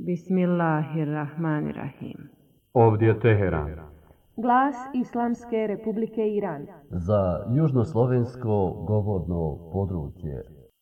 Bismillahirrahmanirrahim. Ovdje je Teheran. Glas Islamske Republike Iran. Za južnoslovensko govorno područje.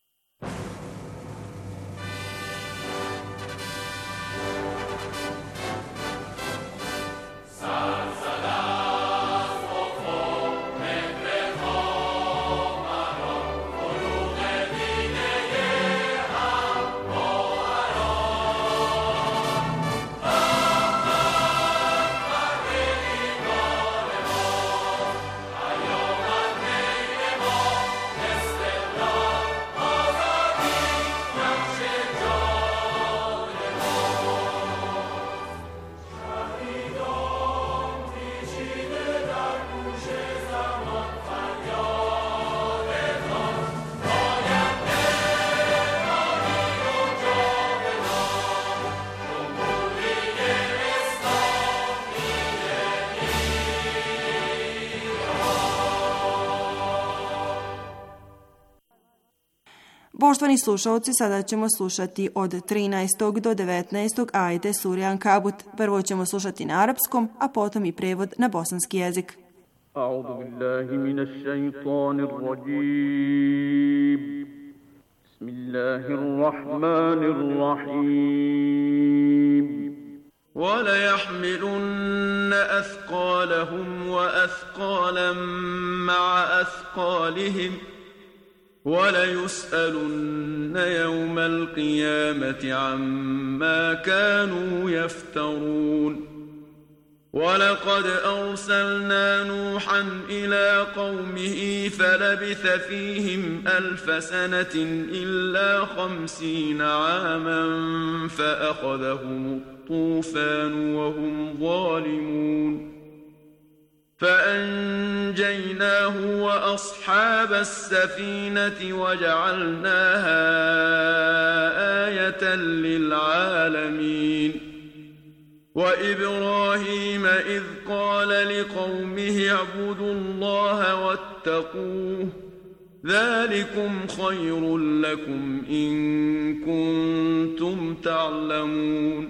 Poštovani slušalci, sada ćemo slušati od 13. do 19. ajete sure Ankabut. Prvo ćemo slušati na arapskom, a potom i prevod na bosanski jezik. A'udhu billahi minash shaitanir rajim. Bismillahirrahmanirrahim. وَلَيَحْمِلُنَّ أَثْقَالَهُمْ وَأَثْقَالًا مَعَ أَثْقَالِهِمْ وَلَيُسْأَلُنَّ يَوْمَ الْقِيَامَةِ عَمَّا كَانُوا يَفْتَرُونَ وَلَقَدْ أَرْسَلْنَا نُوحًا إِلَى قَوْمِهِ فَلَبِثَ فِيهِمْ 1000 سَنَةٍ إِلَّا 50 عَامًا فَأَخَذَهُمُ الطُّوفَانُ وَهُمْ ظَالِمُونَ فأنجيناه وأصحاب السفينة وجعلناها آية للعالمين وإبراهيم إذ قال لقومه اعبدوا الله واتقوه ذلكم خير لكم إن كنتم تعلمون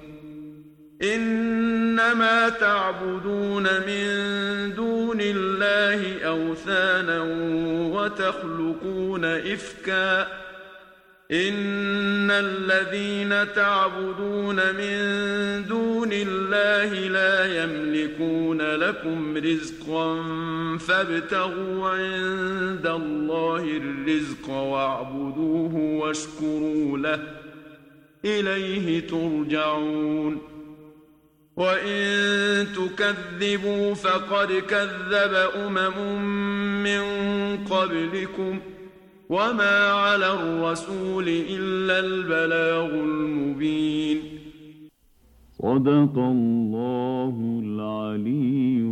إنما تعبدون من دون الله أوثانا وتخلقون إفكا إن الذين تعبدون من دون الله لا يملكون لكم رزقا فابتغوا عند الله الرزق واعبدوه واشكروا له إليه ترجعون وَإِن تُكَذِّبُوا فَقَدْ كَذَّبَ مِن قَبْلِكُمْ وَمَا عَلَى الرَّسُولِ إِلَّا الْبَلَاغُ الْمُبِينُ صدق الله العلي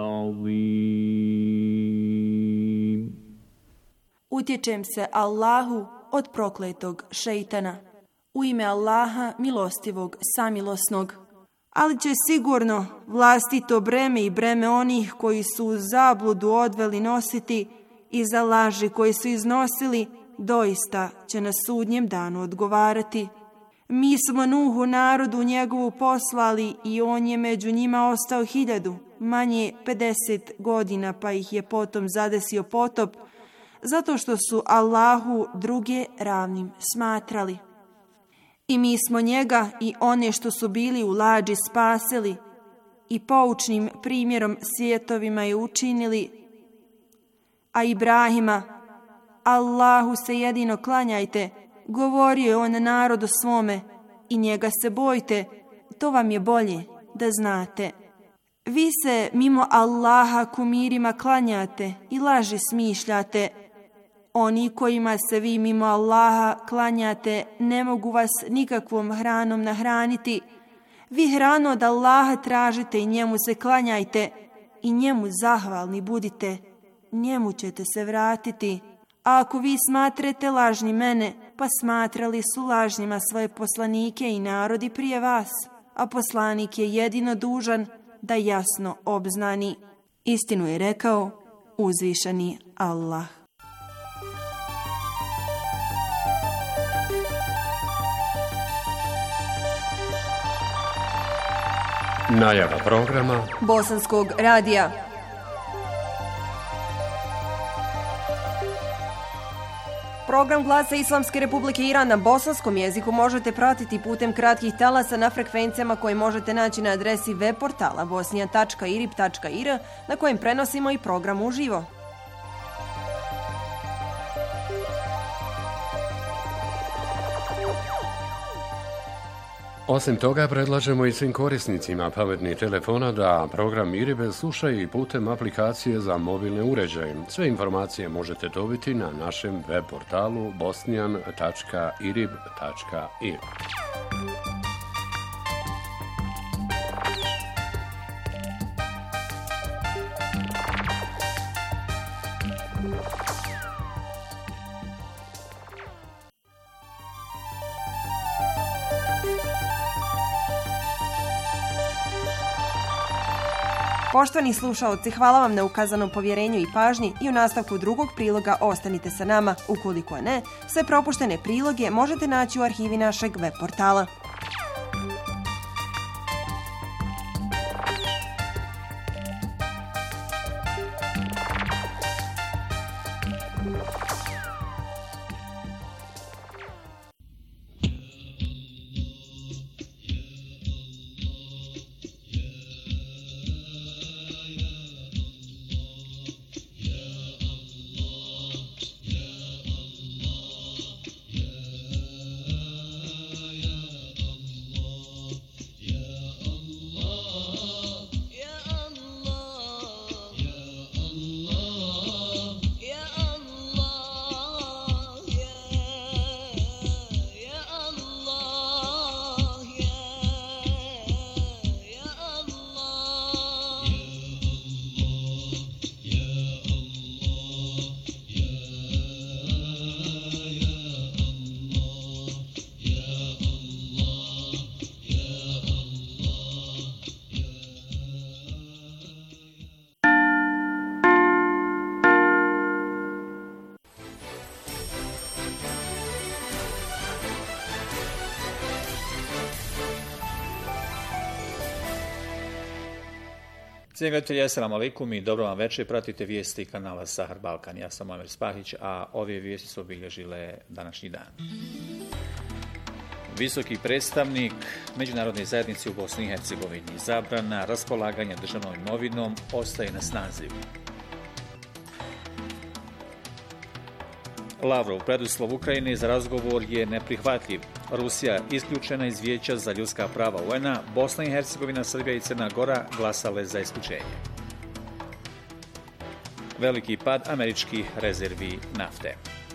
العظيم. Utječem se Allahu od prokletog šejtana. U ime Allaha milostivog samilosnog. Ali će sigurno vlastito breme i breme onih koji su u zabludu odveli nositi i za laži koji su iznosili, doista će na sudnjem danu odgovarati. Mi smo Nuhu narodu njegovu poslali i on je među njima ostao 1000, manje 50 godina, pa ih je potom zadesio potop, zato što su Allahu druge ravnim smatrali. I mi smo njega i one što su bili u lađi spasili i poučnim primjerom svijetovima je učinili, a Ibrahima, Allahu se jedino klanjajte, govorio je on narodu svome i njega se bojte, to vam je bolje da znate. Vi se mimo Allaha kumirima klanjate i laži smišljate. Oni kojima se vi mimo Allaha klanjate ne mogu vas nikakvom hranom nahraniti. Vi hranu od Allaha tražite i njemu se klanjajte i njemu zahvalni budite. Njemu ćete se vratiti. A ako vi smatrate lažni mene, pa smatrali su lažnjima svoje poslanike i narodi prije vas, a poslanik je jedino dužan da jasno obznani. Istinu je rekao uzvišeni Allah. Najava programa Bosanskog radija. Program Glasa Islamske Republike Iran na bosanskom jeziku možete pratiti putem kratkih talasa na frekvencijama koje možete naći na adresi web portala bosnijan.irib.ir na kojem prenosimo i program uživo. Osim toga, predlažemo i svim korisnicima pametnih telefona da program IRIB slušaju i putem aplikacije za mobilne uređaje. Sve informacije možete dobiti na našem web portalu bosnijan.irib.ir. Poštovani slušaoci, hvala vam na ukazanom povjerenju i pažnji i u nastavku drugog priloga ostanite sa nama. Ukoliko ne, sve propuštene priloge možete naći u arhivi našeg web portala. Cijenjeni gledatelji, assalamu alaikum i dobro vam večer. Pratite vijesti kanala Sahar Balkan. Ja sam Omer Spahić, a ove vijesti su obilježile današnji dan. Visoki predstavnik Međunarodne zajednice u Bosni i Hercegovini. Zabrana raspolaganja državnom imovinom ostaje na snazi. Lavrov, preduslov Ukrajine za razgovor je neprihvatljiv. Rusija isključena iz Vijeća za ljudska prava UN-a, Bosna i Hercegovina, Srbija i Crna Gora glasale za isključenje. Veliki pad američkih rezervi nafte.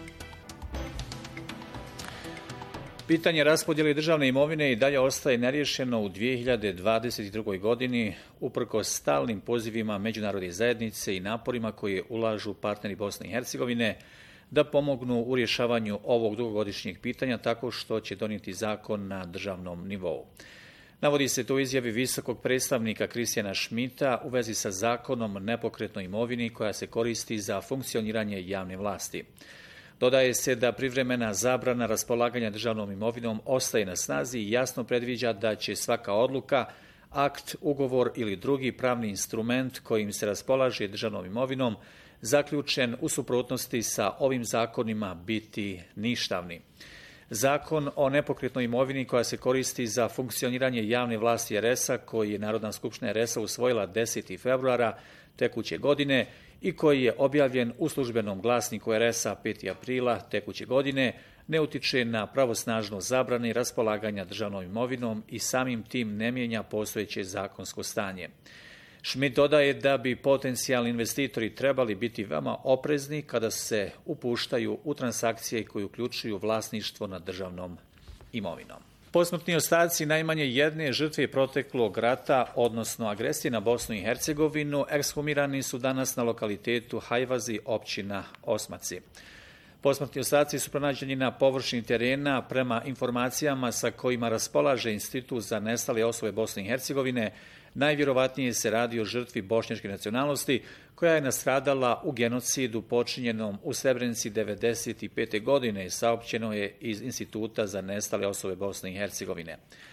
Pitanje raspodjele državne imovine i dalje ostaje neriješeno u 2022. godini, uprkos stalnim pozivima međunarodne zajednice i naporima koje ulažu partneri Bosne i Hercegovine da pomognu u rješavanju ovog dugogodišnjeg pitanja tako što će donijeti zakon na državnom nivou. Navodi se to u izjavi visokog predstavnika Kristijana Šmita u vezi sa zakonom o nepokretnoj imovini koja se koristi za funkcioniranje javne vlasti. Dodaje se da privremena zabrana raspolaganja državnom imovinom ostaje na snazi i jasno predviđa da će svaka odluka, akt, ugovor ili drugi pravni instrument kojim se raspolaže državnom imovinom zaključen u suprotnosti sa ovim zakonima biti ništavni. Zakon o nepokretnoj imovini koja se koristi za funkcioniranje javne vlasti RS-a, koji je Narodna skupština RS-a usvojila 10. februara tekuće godine i koji je objavljen u službenom glasniku RS-a 5. aprila tekuće godine, ne utiče na pravosnažno zabrane raspolaganja državnom imovinom i samim tim ne mijenja postojeće zakonsko stanje. Schmidt dodaje da bi potencijalni investitori trebali biti veoma oprezni kada se upuštaju u transakcije koje uključuju vlasništvo nad državnom imovinom. Posmrtni ostaci najmanje jedne žrtve proteklog rata, odnosno agresije na Bosnu i Hercegovinu, ekshumirani su danas na lokalitetu Hajvazi, općina Osmaci. Posmrtni ostaci su pronađeni na površini terena prema informacijama sa kojima raspolaže Institut za nestale osobe Bosne i Hercegovine. Najvjerovatnije se radi o žrtvi bošnjačke nacionalnosti koja je nastradala u genocidu počinjenom u Srebrenici 1995. godine, saopćeno je iz Instituta za nestale osobe Bosne i Hercegovine.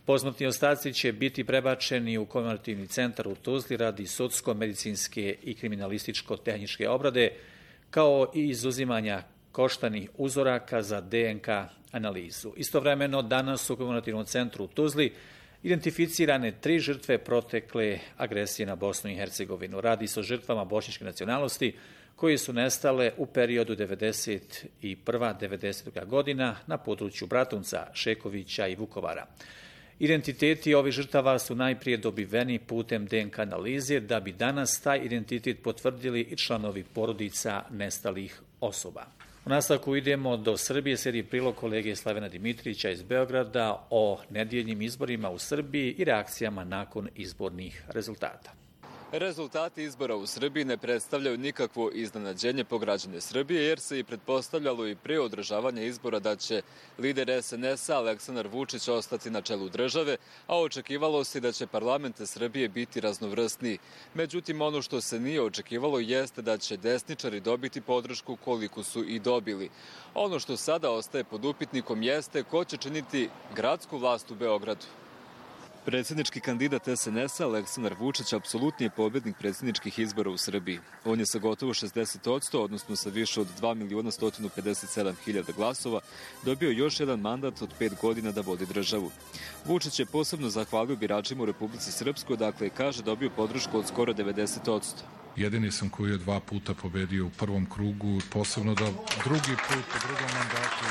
Posmrtni ostaci će biti prebačeni u komemorativni centar u Tuzli radi sudsko-medicinske i kriminalističko-tehničke obrade, kao i izuzimanja koštanih uzoraka za DNK analizu. Istovremeno, danas u komemorativnom centru u Tuzli identificirane 3 žrtve protekle agresije na Bosnu i Hercegovinu. Radi se o žrtvama bošnjačke nacionalnosti koje su nestale u periodu 1991-1992. godina na području Bratunca, Šekovića i Vukovara. Identiteti ovih žrtava su najprije dobiveni putem DNK analize, da bi danas taj identitet potvrdili i članovi porodica nestalih osoba. U nastavku idemo do Srbije, slijedi prilog kolege Slavena Dimitrića iz Beograda o nedjeljnim izborima u Srbiji i reakcijama nakon izbornih rezultata. Rezultati izbora u Srbiji ne predstavljaju nikakvo iznenađenje po građane Srbije, jer se i pretpostavljalo i pre održavanja izbora da će lider SNS-a Aleksandar Vučić ostati na čelu države, a očekivalo se da će parlament Srbije biti raznovrsniji. Međutim, ono što se nije očekivalo jeste da će desničari dobiti podršku koliko su i dobili. Ono što sada ostaje pod upitnikom jeste ko će činiti gradsku vlast u Beogradu. Predsjednički kandidat SNS-a Aleksandar Vučić apsolutni je pobjednik predsjedničkih izbora u Srbiji. On je sa gotovo 60%, odnosno sa više od 2.157.000 glasova, dobio još jedan mandat od 5 godina da vodi državu. Vučić je posebno zahvalio biračima u Republici Srpskoj, dakle kaže dobio podršku od skoro 90%. Jedini sam koji je 2 puta pobedio u prvom krugu, posebno da drugi put u drugom mandatu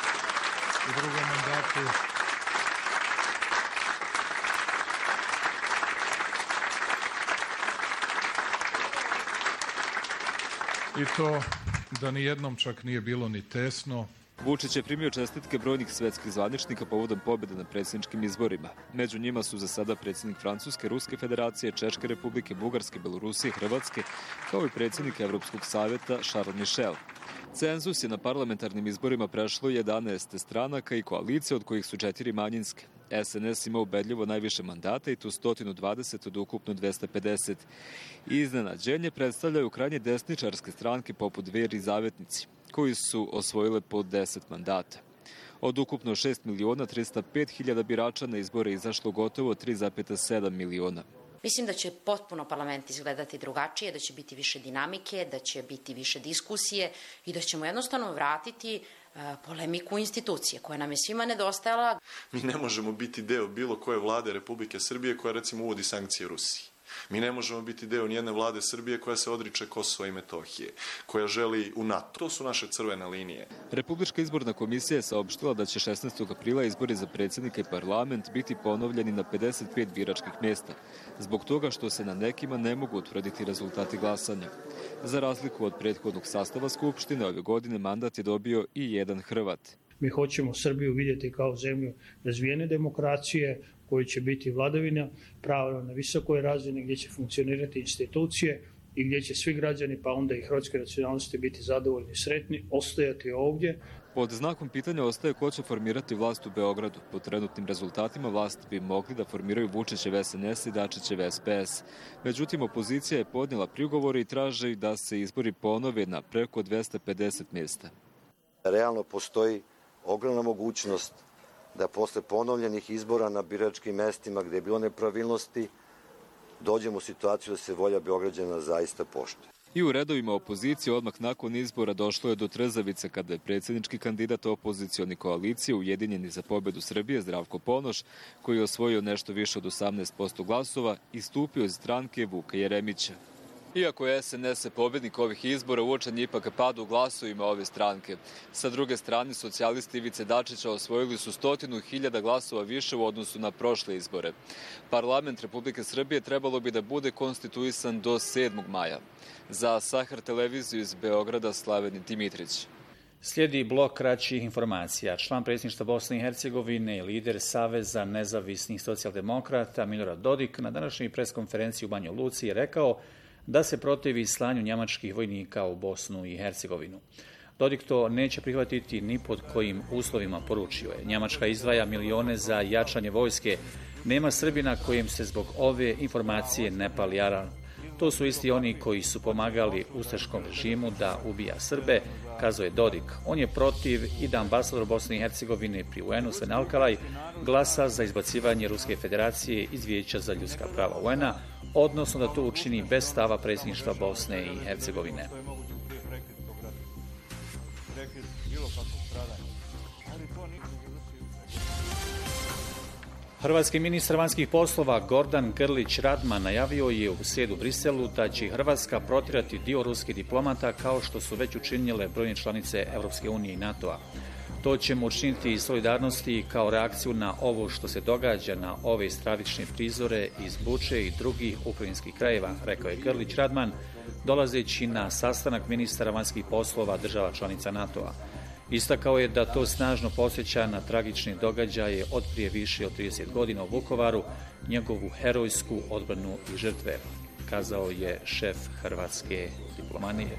i to da ni jednom čak nije bilo ni tesno. Vučić je primio čestitke brojnih svetskih zvaničnika povodom pobjede na predsjedničkim izborima. Među njima su za sada predsjednik Francuske, Ruske federacije, Češke republike, Bugarske, Belorusije, Hrvatske, kao i predsjednik Evropskog savjeta Charles Michel. Cenzus je na parlamentarnim izborima prešlo 11 stranaka i koalicije, od kojih su 4 manjinske. SNS ima ubedljivo najviše mandata i to 120 od ukupno 250. Iznenađenje predstavljaju krajnje desničarske stranke poput Dveri i Zavetnici, koji su osvojile po 10 mandata. Od ukupno 6.305.000 birača na izbore izašlo gotovo 3,7 miliona. Mislim da će potpuno parlament izgledati drugačije, da će biti više dinamike, da će biti više diskusije i da ćemo jednostavno vratiti polemiku institucije koja nam je svima nedostajala. Mi ne možemo biti deo bilo koje vlade Republike Srbije koja recimo uvodi sankcije Rusiji. Mi ne možemo biti deo nijedne vlade Srbije koja se odriče Kosova i Metohije, koja želi u NATO. To su naše crvene linije. Republička izborna komisija je saopštila da će 16. aprila izbori za predsjednika i parlament biti ponovljeni na 55 biračkih mjesta, zbog toga što se na nekima ne mogu utvrditi rezultati glasanja. Za razliku od prethodnog sastava Skupštine, ove godine mandat je dobio i jedan Hrvat. Mi hoćemo Srbiju vidjeti kao zemlju razvijene demokracije, koji će biti vladavina prava na visokoj razini, gdje će funkcionirati institucije i gdje će svi građani, pa onda i hrvatske nacionalnosti, biti zadovoljni i sretni, ostajati ovdje. Pod znakom pitanja ostaje ko će formirati vlast u Beogradu. Po trenutnim rezultatima vlast bi mogli da formiraju Vučićev SNS i Dačićev SPS. Međutim, opozicija je podnijela prigovore i traže da se izbori ponove na preko 250 mjesta. Realno postoji ogromna mogućnost da posle ponovljenih izbora na biračkim mestima gdje je bilo nepravilnosti dođemo u situaciju da se volja Beograđana zaista poštuje. I u redovima opozicije odmah nakon izbora došlo je do trzavice kada je predsjednički kandidat opozicioni koalicije Ujedinjeni za pobjedu Srbije Zdravko Ponoš, koji je osvojio nešto više od 18% glasova, istupio iz stranke Vuka Jeremića. Iako je SNS pobjednik ovih izbora, uočen je ipak pad u glasovima ove stranke. Sa druge strane, socijalisti Ivice Dačića osvojili su 100.000 glasova više u odnosu na prošle izbore. Parlament Republike Srbije trebalo bi da bude konstituisan do 7. maja. Za Sahar televiziju iz Beograda, Slaven Dimitrić. Slijedi blok kraćih informacija. Član predsjedništva Bosne i Hercegovine i lider Saveza nezavisnih socijaldemokrata Milorad Dodik na današnjoj preskonferenciji u Banja Luci je rekao da se protivi slanju njemačkih vojnika u Bosnu i Hercegovinu. Dodik to neće prihvatiti ni pod kojim uslovima, poručio je. Njemačka izdvaja milione za jačanje vojske. Nema Srbina kojem se zbog ove informacije ne pali alarm. To su isti oni koji su pomagali ustaškom režimu da ubija Srbe, kazao je Dodik. On je protiv i da ambasador Bosne i Hercegovine pri UN-u Sven Alkalaj glasa za izbacivanje Ruske federacije iz Vijeća za ljudska prava UN-a, odnosno da to učini bez stava predsjedništva Bosne i Hercegovine. Hrvatski ministar vanjskih poslova Gordan Grlić Radman najavio je u srijedu u Briselu da će Hrvatska protjerati dio ruskih diplomata kao što su već učinile brojne članice Europske unije i NATO-a. To ćemo učiniti iz solidarnosti kao reakciju na ovo što se događa na ove stravične prizore iz Buče i drugih ukrajinskih krajeva, rekao je Grlić Radman, dolazeći na sastanak ministara vanjskih poslova država članica NATO-a. Istakao je da to snažno podsjeća na tragične događaje od prije više od 30 godina u Vukovaru, njegovu herojsku odbranu i žrtve, kazao je šef hrvatske diplomatije.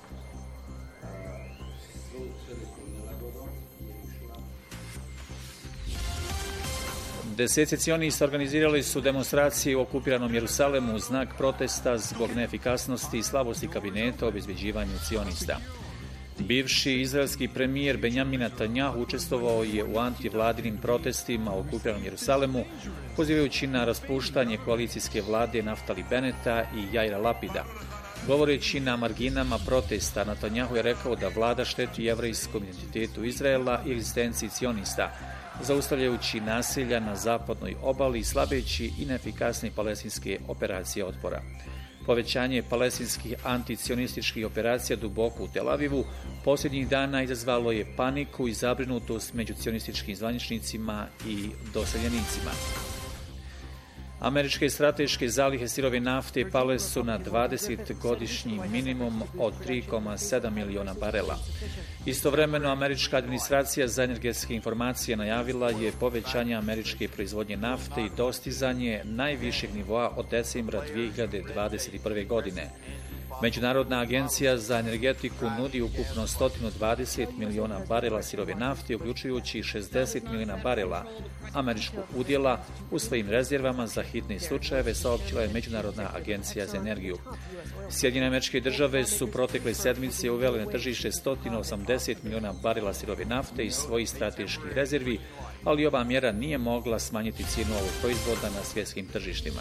Deseci cionista organizirali su demonstracije u okupiranom Jerusalemu u znak protesta zbog neefikasnosti i slabosti kabineta o obezbeđivanju cionista. Bivši izraelski premijer Benjamin Netanjahu učestvovao je u antivladinim protestima u okupiranom Jerusalemu, pozivajući na raspuštanje koalicijske vlade Naftali Beneta i Jaira Lapida. Govoreći na marginama protesta, Netanjahu je rekao da vlada šteti jevrejskom identitetu Izraela i egzistenciji cionista, zaustavljajući nasilja na zapadnoj obali i slabeći i neefikasne palestinske operacije otpora. Povećanje palestinskih anticionističkih operacija duboko u Tel Avivu posljednjih dana izazvalo je paniku i zabrinutost među cionističkim zvaničnicima i doseljenicima. Američke strateške zalihe sirove nafte pale su na 20-godišnji minimum od 3,7 miliona barela. Istovremeno, američka administracija za energetske informacije najavila je povećanje američke proizvodnje nafte i dostizanje najvišeg nivoa od decembra 2021. godine. Međunarodna agencija za energetiku nudi ukupno 120 miliona barela sirove nafte, uključujući 60 miliona barela američkog udjela u svojim rezervama za hitne slučajeve, saopćila je Međunarodna agencija za energiju. Sjedinjene Američke Države su protekle sedmice uvele na tržište 180 miliona barela sirove nafte iz svojih strateških rezervi, ali ova mjera nije mogla smanjiti cijenu ovog proizvoda na svjetskim tržištima.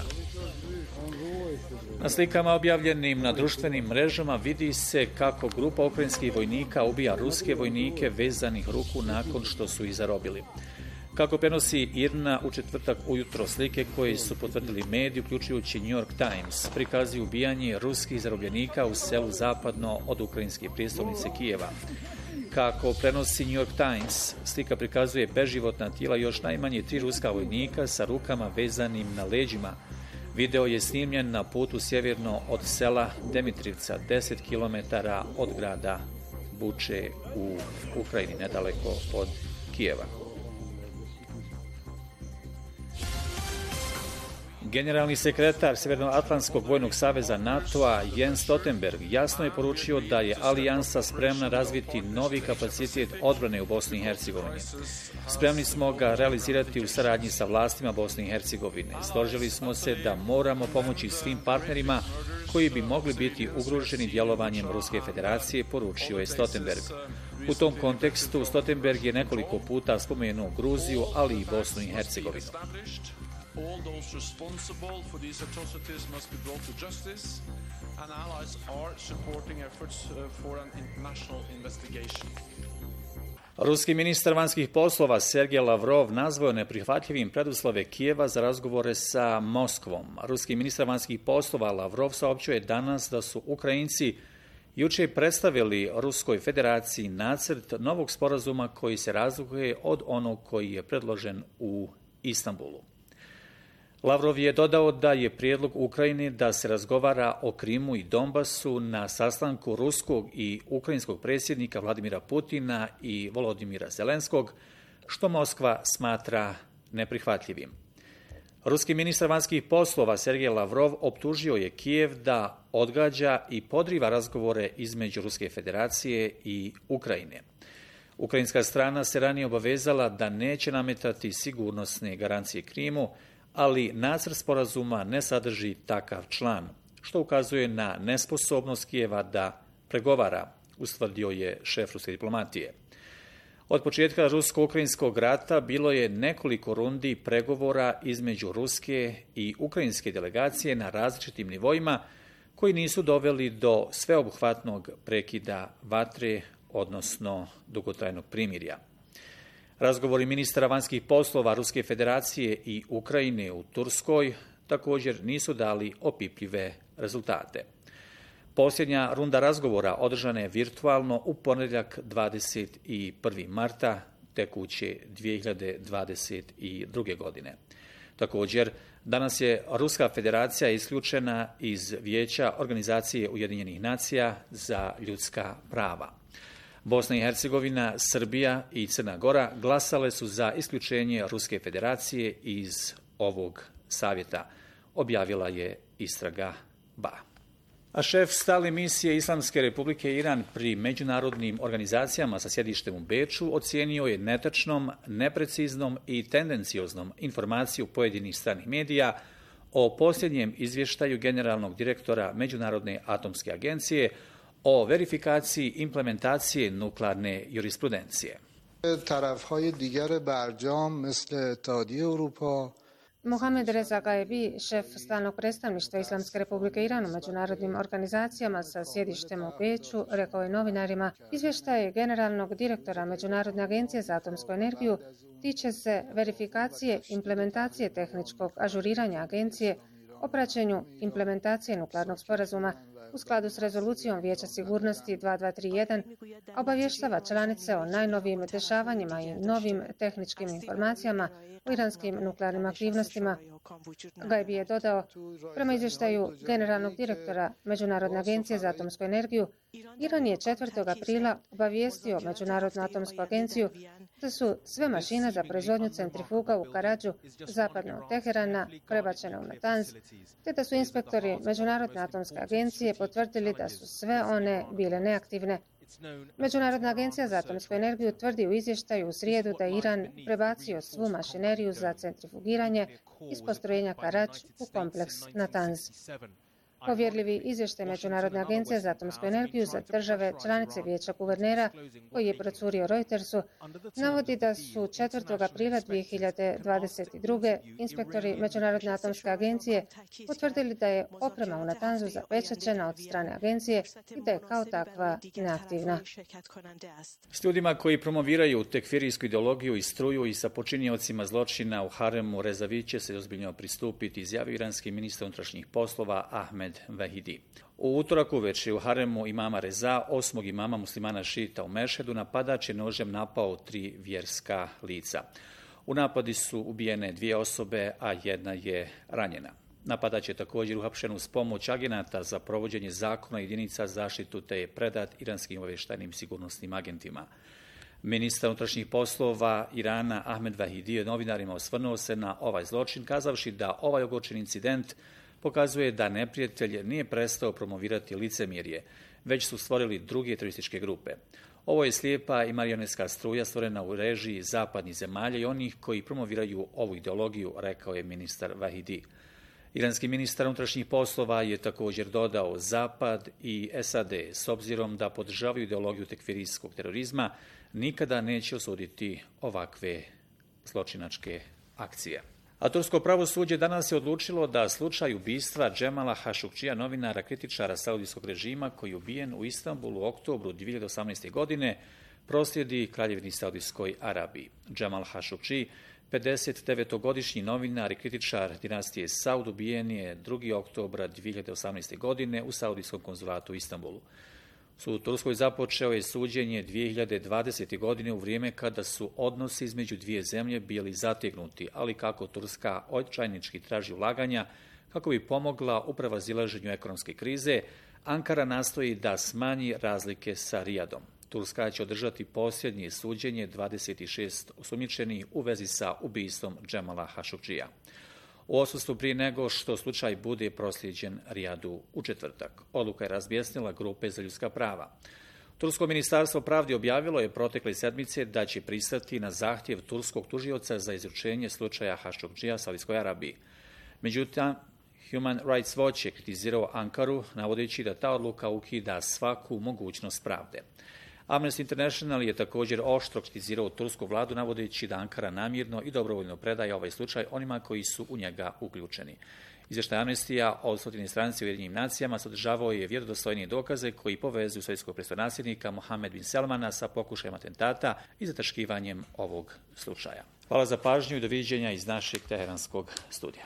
Na slikama objavljenim na društvenim mrežama vidi se kako grupa ukrajinskih vojnika ubija ruske vojnike vezanih ruku nakon što su ih zarobili. Kako prenosi IRNA u četvrtak ujutro, slike koje su potvrdili mediji, uključujući New York Times, prikazuju ubijanje ruskih zarobljenika u selu zapadno od ukrajinske prijestolnice Kijeva. Kako prenosi New York Times, slika prikazuje beživotna tijela još najmanje 3 ruska vojnika sa rukama vezanim na leđima. Video je snimljen na putu sjeverno od sela Demitrivca, 10 km od grada Buče u Ukrajini, nedaleko od Kijeva. Generalni sekretar Sjevernoatlantskog vojnog saveza NATO-a Jens Stoltenberg jasno je poručio da je alijansa spremna razviti novi kapacitet odbrane u Bosni i Hercegovini. Spremni smo ga realizirati u saradnji sa vlastima Bosne i Hercegovine. Složili smo se da moramo pomoći svim partnerima koji bi mogli biti ugroženi djelovanjem Ruske federacije, poručio je Stoltenberg. U tom kontekstu Stoltenberg je nekoliko puta spomenuo Gruziju, ali i Bosnu i Hercegovinu. All those responsible for these atrocities must be brought to justice, and allies are supporting efforts for an international investigation. Ruski ministar vanjskih poslova Sergej Lavrov nazvao je neprihvatljivim preduslove Kijeva za razgovore sa Moskvom. Ruski ministar vanjskih poslova Lavrov saopćio je danas da su Ukrajinci jučer predstavili Ruskoj federaciji nacrt novog sporazuma koji se razlikuje od onog koji je predložen u Istanbulu. Lavrov je dodao da je prijedlog Ukrajine da se razgovara o Krimu i Donbasu na sastanku ruskog i ukrajinskog predsjednika Vladimira Putina i Volodimira Zelenskog, što Moskva smatra neprihvatljivim. Ruski ministar vanjskih poslova Sergej Lavrov optužio je Kijev da odgađa i podriva razgovore između Ruske federacije i Ukrajine. Ukrajinska strana se ranije obavezala da neće nametati sigurnosne garancije Krimu, ali nacrt sporazuma ne sadrži takav član. što ukazuje na nesposobnost Kijeva da pregovara, ustvrdio je šef ruske diplomatije. Od početka rusko-ukrajinskog rata bilo je nekoliko rundi pregovora između ruske i ukrajinske delegacije na različitim nivoima koji nisu doveli do sveobuhvatnog prekida vatre, odnosno dugotrajnog primirja. Razgovori ministara vanjskih poslova Ruske federacije i Ukrajine u Turskoj također nisu dali opipljive rezultate. Posljednja runda razgovora održana je virtualno u ponedjeljak 21. marta tekuće 2022. godine. Također, danas je Ruska federacija isključena iz Vijeća Organizacije Ujedinjenih nacija za ljudska prava. Bosna i Hercegovina, Srbija i Crna Gora glasale su za isključenje Ruske federacije iz ovog savjeta, objavila je istraga BA. A šef stalne misije Islamske republike Iran pri međunarodnim organizacijama sa sjedištem u Beču ocijenio je netačnom, nepreciznom i tendencioznom informaciju pojedinih stranih medija o posljednjem izvještaju generalnog direktora Međunarodne atomske agencije o verifikaciji implementacije nuklearne jurisprudencije. طرف‌های دیگر برجام مثل اتحادیه اروپا Mohamed Reza Gaebi, šef stalnog predstavništva Islamske republike Iran u međunarodnim organizacijama sa sjedištem u Beču, rekao je novinarima, izvještaj generalnog direktora Međunarodne agencije za atomsku energiju tiče se verifikacije implementacije tehničkog ažuriranja agencije o praćenju implementacije nuklearnog sporazuma u skladu s rezolucijom Vijeća sigurnosti 2231, obavještava članice o najnovijim dešavanjima i novim tehničkim informacijama o iranskim nuklearnim aktivnostima. Gaebi je dodao, prema izvještaju generalnog direktora Međunarodne agencije za atomsku energiju, Iran je 4. aprila obavijestio Međunarodnu atomsku agenciju da su sve mašine za proizvodnju centrifuga u Karadžu, zapadno od Teherana, prebačene u Natanz, te da su inspektori Međunarodne atomske agencije potvrdili da su sve one bile neaktivne. Međunarodna agencija za atomsku energiju tvrdi u izvještaju u srijedu da je Iran prebacio svu mašineriju za centrifugiranje iz postrojenja Karadž u kompleks Natanz. Povjerljivi izvještaj Međunarodne agencije za atomsku energiju za države članice Vijeća guvernera, koji je procurio Reutersu, navodi da su 4. aprila 2022. inspektori Međunarodne atomske agencije potvrdili da je oprema u Natanzu zapečaćena od strane agencije i da je kao takva neaktivna. S ljudima koji promoviraju tekfirijsku ideologiju i struju i sa počiniocima zločina u haremu Rezavi će se ozbiljno pristupiti, izjavio iranski ministar unutrašnjih poslova Ahmed Vahidi. U utorak uveče u haremu imama Reza, 8. imama muslimana šita u Mešhedu, napadač je nožem napao 3 vjerska lica. U napadi su ubijene 2 osobe, a 1 je ranjena. Napadač je također uhapšen uz pomoć agenata za provođenje zakona jedinica zaštitu te je predat iranskim obavještajnim sigurnosnim agentima. Ministar unutrašnjih poslova Irana Ahmed Vahidi je novinarima osvrnuo se na ovaj zločin, kazavši da ovaj ogorčen incident pokazuje da neprijatelj nije prestao promovirati licemjerje, već su stvorili druge terorističke grupe. Ovo je slijepa i marionetska struja stvorena u režiji zapadnih zemalja i onih koji promoviraju ovu ideologiju, rekao je ministar Vahidi. Iranski ministar unutrašnjih poslova je također dodao Zapad i SAD, s obzirom da podržavaju ideologiju tekfirijskog terorizma, nikada neće osuditi ovakve zločinačke akcije. A tursko pravosuđe danas je odlučilo da slučaj ubistva Džemala Hašukčija, novinara kritičara saudijskog režima koji je ubijen u Istanbulu u oktobru 2018. godine, proslijedi Kraljevini Saudijskoj Arabiji. Džemal Hašukči, 59-godišnji novinar i kritičar dinastije Saud, ubijen je 2. oktobra 2018. godine u saudijskom konzulatu u Istanbulu. U Turskoj započeo je suđenje 2020. godine u vrijeme kada su odnosi između dvije zemlje bili zategnuti, ali kako Turska očajnički traži ulaganja kako bi pomogla u prevazilaženju ekonomske krize, Ankara nastoji da smanji razlike sa Rijadom. Turska će održati posljednje suđenje 26 osumnjičenih u vezi sa ubistvom Džemala Hašukčija. U odsustvu prije nego što slučaj bude proslijeđen Rijadu u četvrtak. Odluka je razbjesnila grupe za ljudska prava. Tursko ministarstvo pravde objavilo je protekle sedmice da će pristati na zahtjev turskog tužioca za izručenje slučaja Hašukčija Saudijskoj Arabiji. Međutim, Human Rights Watch je kritizirao Ankaru, navodeći da ta odluka ukida svaku mogućnost pravde. Amnesty International je također oštro kritizirao tursku vladu, navodeći da Ankara namjerno i dobrovoljno predaje ovaj slučaj onima koji su u njega uključeni. Izvještaj Amnestija o 100 stranici u Ujedinjenim nacijama sadržavao je vjerodostojnije dokaze koji povezuju svjetskog prestolnasljednika Mohamed bin Salmana sa pokušajem atentata i zataškivanjem ovog slučaja. Hvala za pažnju i doviđenja iz našeg teheranskog studija.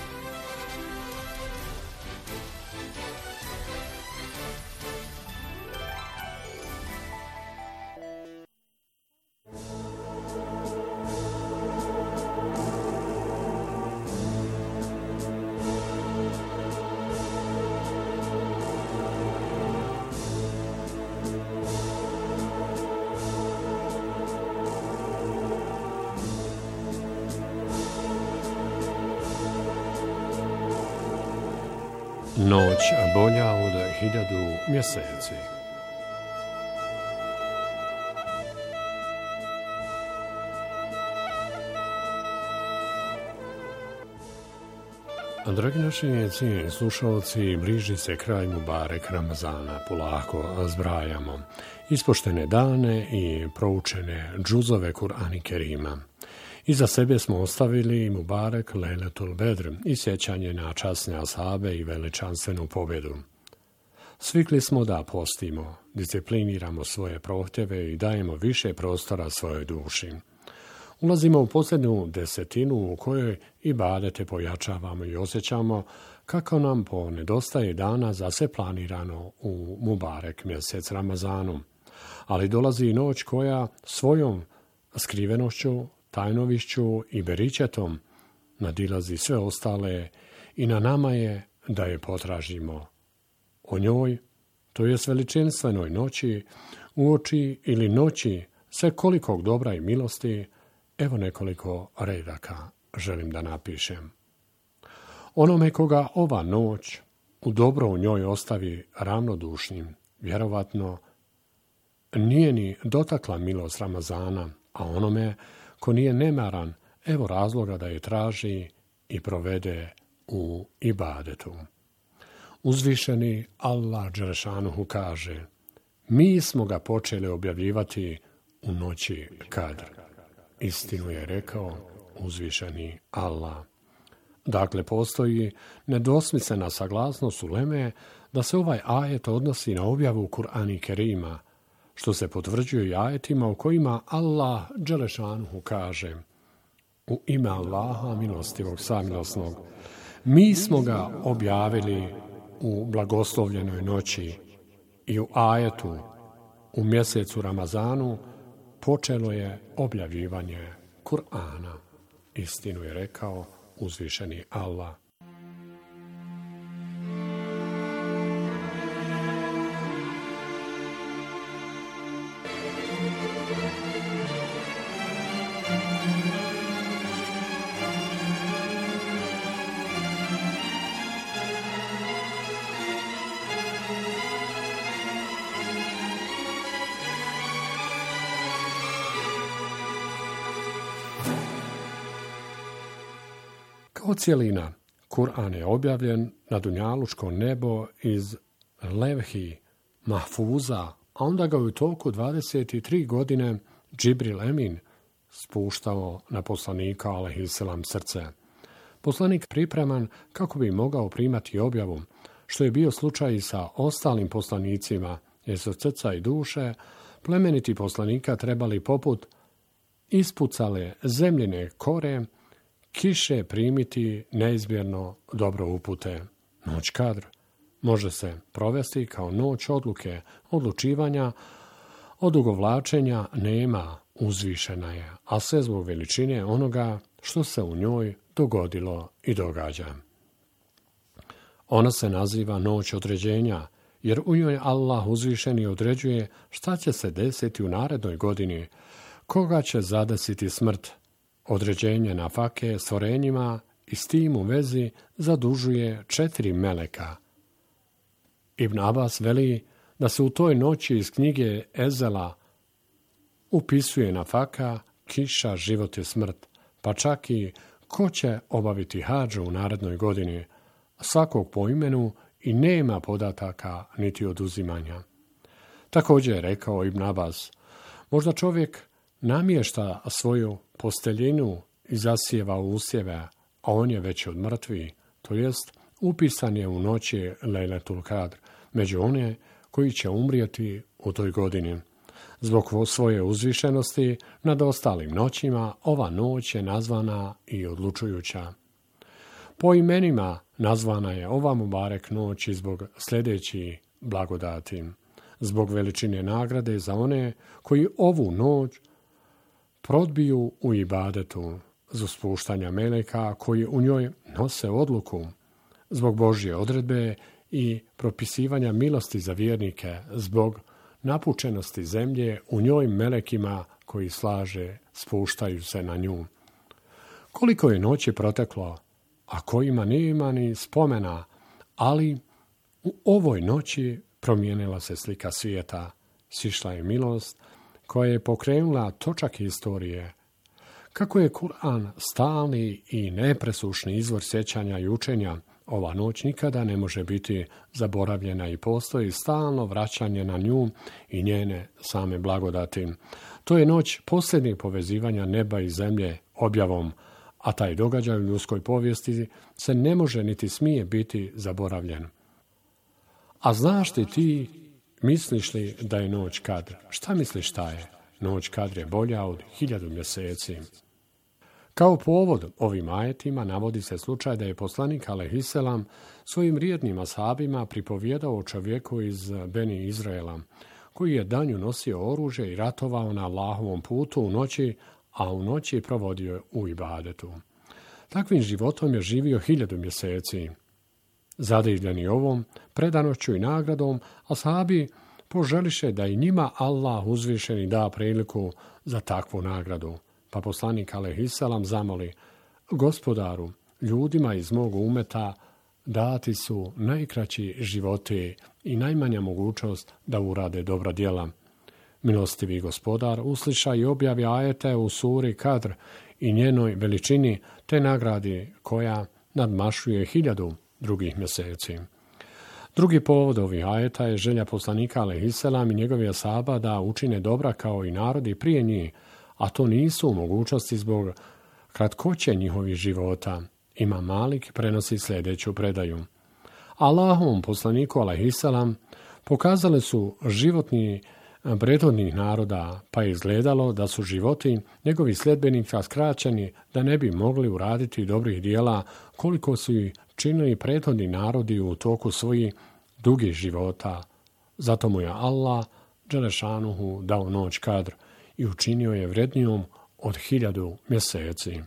Noć bolja od 1000 mjeseci. Dragi naši cijenjeni slušalci, bliži se kraj Mubarek Ramazana, polako zbrajamo ispoštene dane i proučene džuzove Kur'ana Kerima. Iza sebe smo ostavili Mubarek Lejletul Bedr i sjećanje na časne ashabe i veličanstvenu pobjedu. Svikli smo da postimo, discipliniramo svoje prohtjeve i dajemo više prostora svojoj duši. Ulazimo u posljednju desetinu u kojoj ibadete pojačavamo i osjećamo kako nam nedostaje dana za sve planirano u Mubarek mjesec Ramazanu. Ali dolazi i noć koja svojom skrivenošću, tajnovišću i beričetom nadilazi sve ostale i na nama je da je potražimo. O njoj, to jest veličanstvenoj noći, uoči ili noći sve kolikog dobra i milosti, evo nekoliko redaka želim da napišem. Onome koga ova noć u dobro u njoj ostavi ravnodušnim, vjerovatno nije ni dotakla milost Ramazana, a onome ko nije nemaran, evo razloga da je traži i provede u ibadetu. Uzvišeni Allah dželešanuhu kaže: mi smo ga počeli objavljivati u noći Kadr. Istinu je rekao uzvišeni Allah. Dakle, postoji nedvosmislena saglasnost uleme da se ovaj ajet odnosi na objavu Kur'ana Kerima, što se potvrđuje i ajetima u kojima Allah dželešanuhu kaže: u ime Allaha milostivog samilosnog, mi smo ga objavili u blagoslovljenoj noći i u ajetu u mjesecu Ramazanu počelo je objavljivanje Kur'ana. Istinu je rekao uzvišeni Allah. Kao cijelina, Kur'an je objavljen na dunjalučko nebo iz Levhi Mahfuza, a onda ga u toku 23 godine Džibril Emin spuštao na poslanika alejhiselam srce. Poslanik pripreman kako bi mogao primati objavu, što je bio slučaj i sa ostalim poslanicima, jer su srca i duše plemeniti poslanika trebali poput ispucale zemljine kore kiše primiti neizmjerno dobro upute. Noć Kadr može se provesti kao noć odluke, odlučivanja, odugovlačenja nema, uzvišena je, a sve zbog veličine onoga što se u njoj dogodilo i događa. Ona se naziva noć određenja, jer u njoj Allah uzvišeni određuje šta će se desiti u narednoj godini, koga će zadesiti smrt. Određenje nafake stvorenjima i s tim u vezi zadužuje 4 meleka. Ibn Abbas veli da se u toj noći iz knjige Ezela upisuje nafaka, kiša, život i smrt, pa čak i ko će obaviti hadžu u narednoj godini, svakog po imenu i nema podataka niti oduzimanja. Također je rekao Ibn Abbas, možda čovjek namješta svoju posteljinu i zasijeva usjeve, a on je već od mrtvi, to jest upisan je u noći Lejletul Kadr, među one koji će umrijeti u toj godini. Zbog svoje uzvišenosti nad ostalim noćima, ova noć je nazvana i odlučujuća. Po imenima nazvana je ova Mubarek noć i zbog sljedećih blagodati. Zbog veličine nagrade za one koji ovu noć prodbiju u ibadetu, za spuštanja meleka koji u njoj nose odluku, zbog Božje odredbe i propisivanja milosti za vjernike, zbog napučenosti zemlje u njoj melekima koji slaže spuštaju se na nju. Koliko je noći proteklo, a kojima nema ni spomena, ali u ovoj noći promijenila se slika svijeta, sišla je milost koja je pokrenula točak historije. Kako je Kur'an stalni i nepresušni izvor sjećanja i učenja, ova noć nikada ne može biti zaboravljena i postoji stalno vraćanje na nju i njene same blagodati. To je noć posljednjeg povezivanja neba i zemlje objavom, a taj događaj u ljudskoj povijesti se ne može niti smije biti zaboravljen. A znaš li ti, misliš li da je noć Kadr? Šta misliš šta je? Noć Kadr je bolja od 1000 mjeseci. Kao povod ovim ajetima navodi se slučaj da je poslanik alejhiselam svojim rijednim ashabima pripovjedao o čovjeku iz Beni Izraela, koji je danju nosio oružje i ratovao na Allahovom putu u noći, a u noći provodio u ibadetu. Takvim životom je živio 1000 mjeseci. Zadivljeni ovom predanošću i nagradom, ashabi poželiše da i njima Allah uzvišeni da priliku za takvu nagradu. Pa poslanik alejhiselam zamoli, Gospodaru, ljudima iz mog umeta dati su najkraći životi i najmanja mogućnost da urade dobra djela. Milostivi Gospodar usliša i objavi ajete u suri Kadr i njenoj veličini te nagradi koja nadmašuje 1000 drugih mjeseci. Drugi povod ovih ajeta je želja poslanika alejhiselam i njegovih ashaba da učine dobra kao i narodi prije njih, a to nisu u mogućnosti zbog kratkoće njihovih života. Imam Malik prenosi sljedeću predaju. Allahovom poslaniku alejhiselam pokazali su životni prethodnih naroda, pa je izgledalo da su životi njegovih sljedbenika skraćeni da ne bi mogli uraditi dobrih dijela koliko su ih činili prethodni narodi u toku svojih dugih života. Zato mu je Allah dželešanuhu dao noć Kadr i učinio je vrednijom od 1000 mjeseci.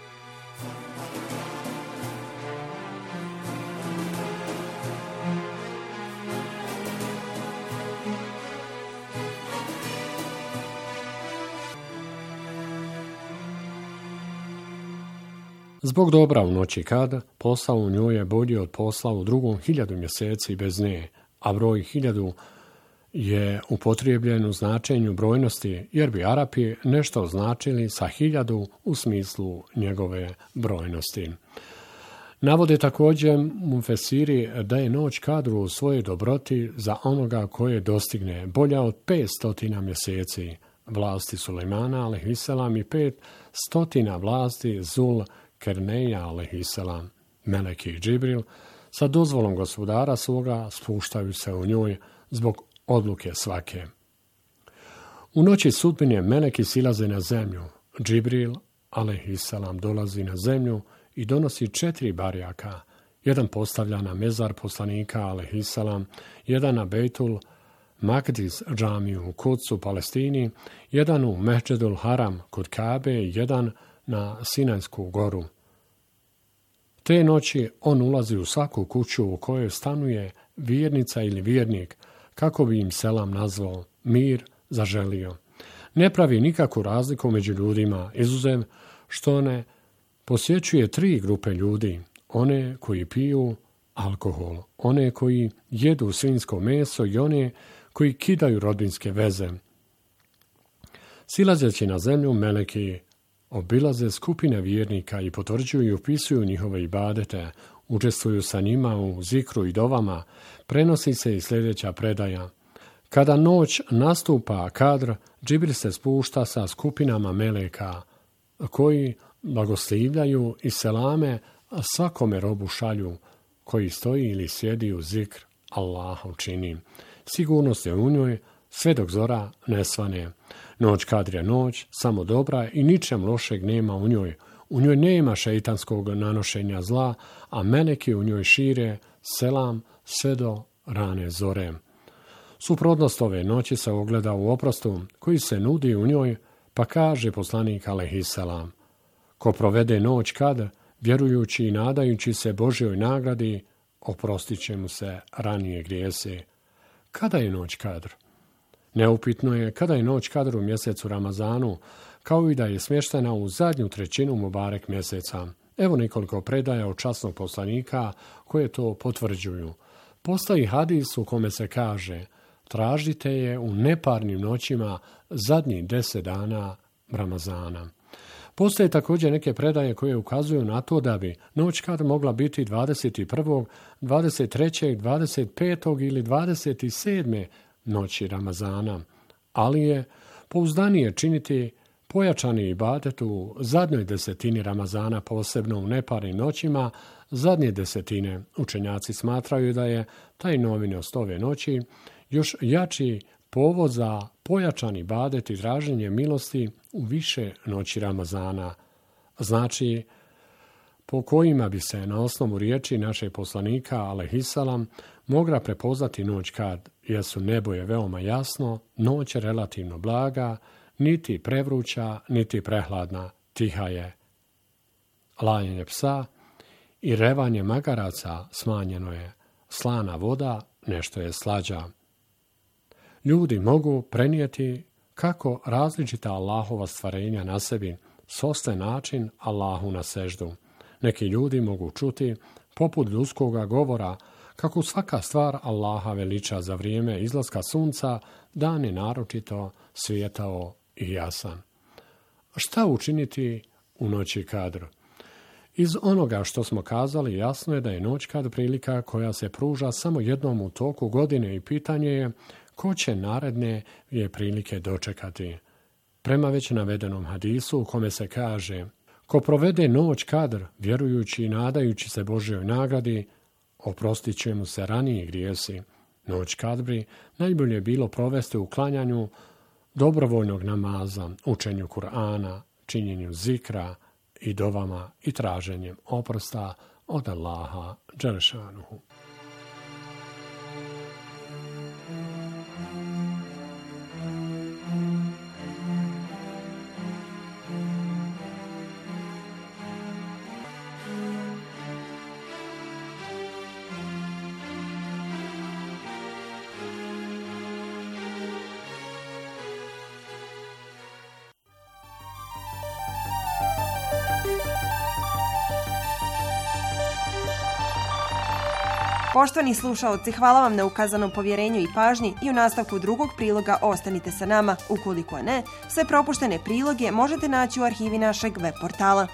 Zbog dobra u noći Kadr, posao u njoj je bolji od posla u drugom 1000 mjeseci bez nje, a broj 1000 je upotrijebljen u značenju brojnosti, jer bi Arapi nešto označili sa 1000 u smislu njegove brojnosti. Navode također mufesiri da je noć Kadru u svojoj dobroti za onoga koje dostigne bolja od 500 mjeseci vlasti Sulejmana alejhiselam i 500 vlasti Zul Kerneja alejhiselam. Meleki i Džibril sa dozvolom gospodara svoga spuštaju se u njoj zbog odluke svake. U noći sudbine meleki silaze na zemlju. Džibril alejhiselam dolazi na zemlju i donosi 4 barjaka. Jedan postavlja na mezar poslanika alejhiselam, jedan na Bejtul Makdis džamiju u Kudsu, Palestini, jedan u Mesdžedul Haram kod Kabe i jedan na Sinajsku goru. Te noći on ulazi u svaku kuću u kojoj stanuje vjernica ili vjernik, kako bi im selam nazvao, mir zaželio. Ne pravi nikakvu razliku među ljudima, izuzev što ne posjećuje 3 grupe ljudi, one koji piju alkohol, one koji jedu svinjsko meso i one koji kidaju rodbinske veze. Silazeći na zemlju, meleki obilaze skupine vjernika i potvrđuju i upisuju njihove ibadete, učestvuju sa njima u zikru i dovama, prenosi se i sljedeća predaja. Kada noć nastupa kadr, Džibril se spušta sa skupinama meleka, koji blagoslivljaju i selame svakome robu šalju, koji stoji ili sjedi u zikr Allaha čini. Sigurnost je u njoj sve dok zora ne svane. Noć kadr je noć, samo dobra i ničem lošeg nema u njoj. U njoj nema šeitanskog nanošenja zla, a meleki u njoj šire selam sve do rane zore. Suprotnost ove noći se ogleda u oprostu koji se nudi u njoj, pa kaže poslanik alejhiselam: ko provede noć kadr, vjerujući i nadajući se Božjoj nagradi, oprostit će mu se ranije grijese. Kada je noć kadr? Neupitno je kada je noć kadr u mjesecu Ramazanu, kao i da je smještena u zadnju trećinu Mubarek mjeseca. Evo nekoliko predaja od časnog poslanika koje to potvrđuju. Postoji hadis u kome se kaže: tražite je u neparnim noćima zadnjih 10 dana Ramazana. Postoje također neke predaje koje ukazuju na to da bi noć kadr mogla biti 21., 23., 25. ili 27. noći Ramazana, ali je pouzdanije činiti pojačani ibadet u zadnjoj desetini Ramazana, posebno u neparnim noćima zadnje desetine. Učenjaci smatraju da je taj novinost ove noći još jači povod za pojačani ibadet i traženje milosti u više noći Ramazana, znači po kojima bi se na osnovu riječi našeg poslanika alejhiselam mogla prepoznati noć kad jesu nebo je veoma jasno, noć je relativno blaga, niti prevruća, niti prehladna, tiha je. Lajanje psa i revanje magaraca smanjeno je, slana voda nešto je slađa. Ljudi mogu prenijeti kako različita Allahova stvarenja na sebi sosle način Allahu na seždu. Neki ljudi mogu čuti, poput ljudskoga govora, kako svaka stvar Allaha veliča za vrijeme izlaska sunca, dan je naročito svijetao i jasan. Šta učiniti u noći kadr? Iz onoga što smo kazali jasno je da je noć kadr prilika koja se pruža samo jednom u toku godine i pitanje je ko će naredne je prilike dočekati. Prema već navedenom hadisu u kome se kaže: ko provede noć kadr, vjerujući i nadajući se Božjoj nagradi, oprostit će mu se ranije grijesi. Noć kadri najbolje je bilo provesti u klanjanju dobrovoljnog namaza, učenju Kur'ana, činjenju zikra i dovama i traženjem oprosta od Allaha dželešanuhu. Poštovani slušaoci, hvala vam na ukazanom povjerenju i pažnji i u nastavku drugog priloga ostanite sa nama. Ukoliko ne, sve propuštene priloge možete naći u arhivi našeg web portala.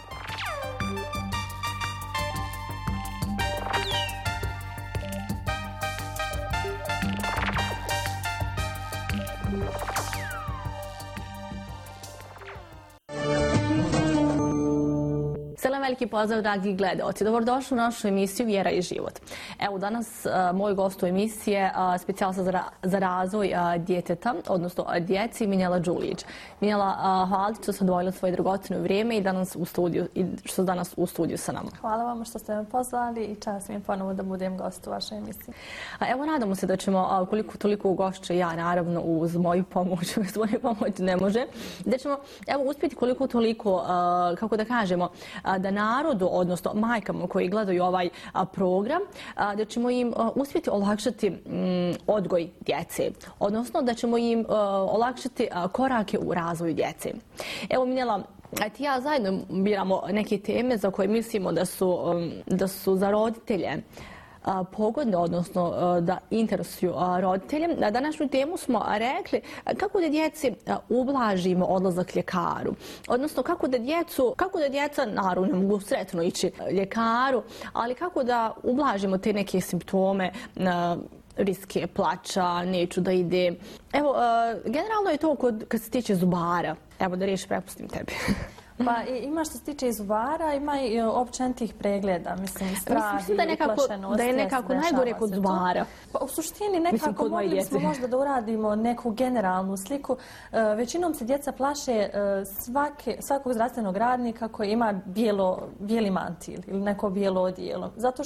Veliki pozdrav, dragi gledaoci. Dobrodošli u našu emisiju Vjera i život. Evo danas moj gost u emisiji je specijalista za razvoj djeteta, odnosno djeci, Minjela Đulić. Minjela, hvala što ste odvojili svoje dragocjeno vrijeme i što ste danas u studiju sa nama. Hvala vam što ste me pozvali i čast mi je ponovo da budem gost u vašoj emisiji. Evo, nadamo se da ćemo, koliko toliko ugošće, ja naravno uz moju pomoć, uz moju pomoć ne može, da ćemo uspjeti koliko toliko, kako da kažemo, da narodu, odnosno majkama koji gledaju ovaj program, da ćemo im uspjeti olakšati odgoj djece, odnosno da ćemo im olakšati korake u razvoju djece. Evo, Minjela, ti ja zajedno biramo neke teme za koje mislimo da su za roditelje pogodne, odnosno da interesuju roditelje. Današnju temu smo rekli kako da djeci ublažimo odlazak ljekaru. Odnosno kako da djeca, naravno ne mogu sretno ići ljekaru, ali kako da ublažimo te neke simptome, riske plača, neću da ide. Evo, generalno je to kad se tiče zubara. Evo da riješi, prepustim tebi. Pa ima što se tiče i zubara, ima i općenitih pregleda, mislim, strah i uplašenost. Da je nekako najgore kod zubara. Pa u suštini nekako mogli smo možda da uradimo neku generalnu sliku. Većinom se djeca plaše svakog zdravstvenog radnika koji ima bijeli mantil ili neko bijelo odijelo. Zato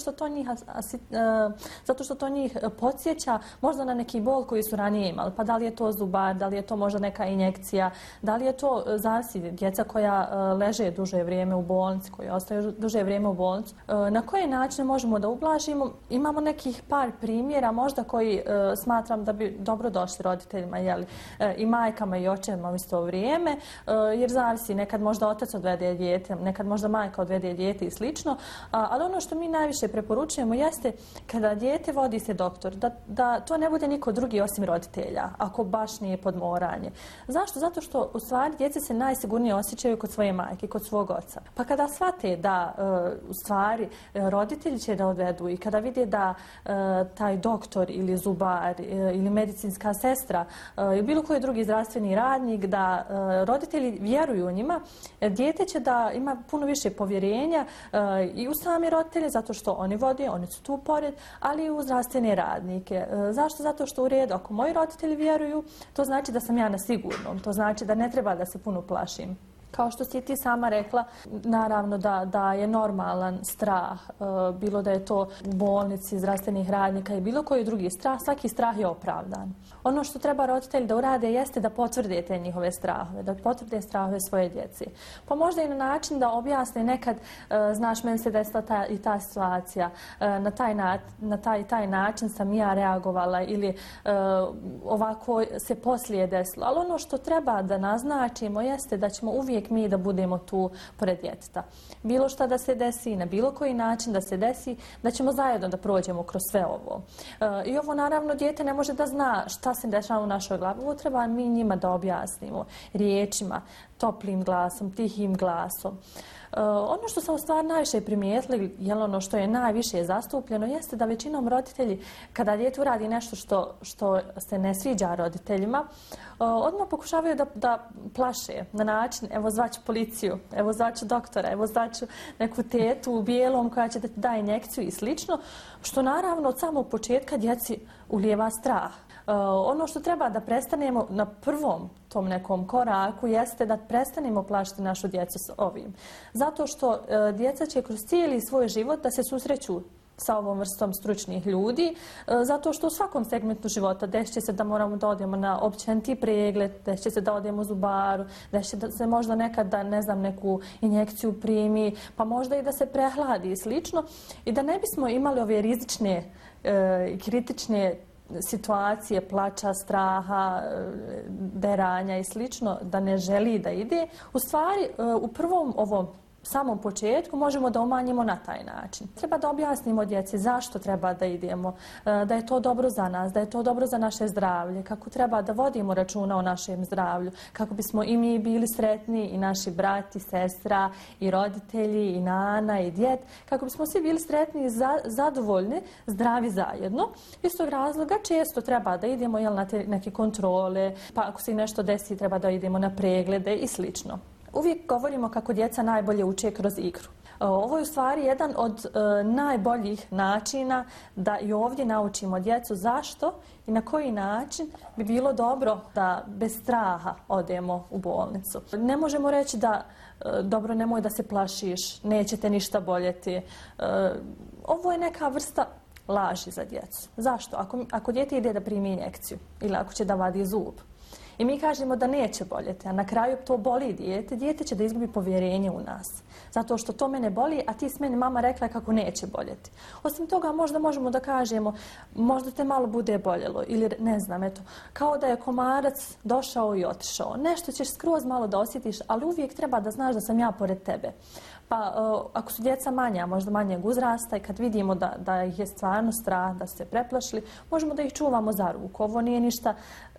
što to njih podsjeća možda na neki bol koji su ranije imali. Pa da li je to zubar, da li je to možda neka injekcija, da li je to zavisi djeca koja leže duže vrijeme u bolnici, koji ostaju duže vrijeme u bolnici. Na koje načine možemo da ublažimo? Imamo nekih par primjera možda koji smatram da bi dobro došli roditeljima, i majkama i očevima u isto vrijeme, jer zavisi, nekad možda otac odvede dijete, nekad možda majka odvede dijete i slično, ali ono što mi najviše preporučujemo jeste kada dijete vodi se doktor, da to ne bude niko drugi osim roditelja, ako baš nije podmoranje. Zašto? Zato što u stvari djece se najsigurnije osjećaju kod svoje majke, kod svog oca. Pa kada shvate da u stvari roditelji će da odvedu i kada vide da taj doktor ili zubar ili medicinska sestra ili bilo koji drugi zdravstveni radnik, da roditelji vjeruju u njima, dijete će da ima puno više povjerenja i u sami roditelje, zato što oni vode, oni su tu pored, ali i u zdravstvene radnike. Zašto? Zato što u redu, ako moji roditelji vjeruju, to znači da sam ja na sigurnom, to znači da ne treba da se puno plašim. Kao što si ti sama rekla, naravno da je normalan strah, bilo da je to u bolnici, zdravstvenih radnika i bilo koji drugi strah, svaki strah je opravdan. Ono što treba roditelji da urade jeste da potvrde te njihove strahove, da potvrde strahove svoje djece. Pa možda i na način da objasne nekad, znaš, meni se desila i ta situacija, na taj način sam ja reagovala ili ovako se poslije desilo. Ali ono što treba da naznačimo jeste da ćemo uvijek mi da budemo tu pored djeteta. Bilo šta da se desi, na bilo koji način da se desi, da ćemo zajedno da prođemo kroz sve ovo. I ovo naravno dijete ne može da zna šta se dešava u našoj glavi. Ovo treba mi njima da objasnimo riječima, toplim glasom, tihim glasom. Ono što sam u stvari najviše primijetili, ono što je najviše zastupljeno, jeste da većinom roditelji, kada dijete uradi nešto što se ne sviđa roditeljima, odmah pokušavaju da plaše na način, evo zvaću policiju, evo zvaću doktora, evo zvaću neku tetu u bijelom koja će da ti da injekciju i slično, što naravno od samog početka djeci ulijeva strah. Ono što treba da prestanemo na prvom tom nekom koraku jeste da prestanemo plašiti našu djecu s ovim. Zato što djeca će kroz cijeli svoj život da se susreću sa ovom vrstom stručnih ljudi, zato što u svakom segmentu života desit će se da moramo da odemo na općeniti pregled, desit će se da odemo u zubaru, desit će se možda nekad da, ne znam, neku injekciju primi, pa možda i da se prehladi i slično. I da ne bismo imali ove rizične i kritične situacije, plača, straha, deranja i slično, da ne želi da ide, u stvari u prvom ovom samom početku možemo da umanjimo na taj način. Treba da objasnimo djeci zašto treba da idemo, da je to dobro za nas, da je to dobro za naše zdravlje, kako treba da vodimo računa o našem zdravlju, kako bismo i mi bili sretni, i naši brat i sestra, i roditelji, i nana, i djed, kako bismo svi bili sretni i zadovoljni, zdravi zajedno. Iz tog razloga često treba da idemo na te neke kontrole, pa ako se nešto desi treba da idemo na preglede i slično. Uvijek govorimo kako djeca najbolje uče kroz igru. Ovo je u stvari jedan od najboljih načina da i ovdje naučimo djecu zašto i na koji način bi bilo dobro da bez straha odemo u bolnicu. Ne možemo reći da dobro, nemoj da se plašiš, neće te ništa boljeti. Ovo je neka vrsta laži za djecu. Zašto? Ako dijete ide da primi injekciju ili ako će da vadi zub, i mi kažemo da neće boljeti, a na kraju to boli dijete će da izgubi povjerenje u nas. Zato što to mene boli, a ti s meni mama rekla kako neće boljeti. Osim toga, možda možemo da kažemo, možda te malo bude boljelo, ili ne znam, eto, kao da je komarac došao i otišao. Nešto ćeš skroz malo da osjetiš, ali uvijek treba da znaš da sam ja pored tebe. Pa ako su djeca manja, možda manjeg uzrasta i kad vidimo da ih je stvarno strah, da su se preplašili, možemo da ih čuvamo za ruku. Ovo nije ništa